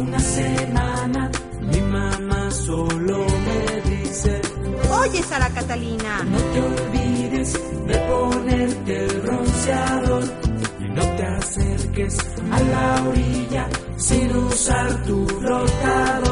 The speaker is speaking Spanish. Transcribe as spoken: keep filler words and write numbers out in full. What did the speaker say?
una semana mi mamá solo me dice: Oye, Sara Catalina, no te olvides de ponerte el bronceador y no te acerques a la orilla sin usar tu flotador.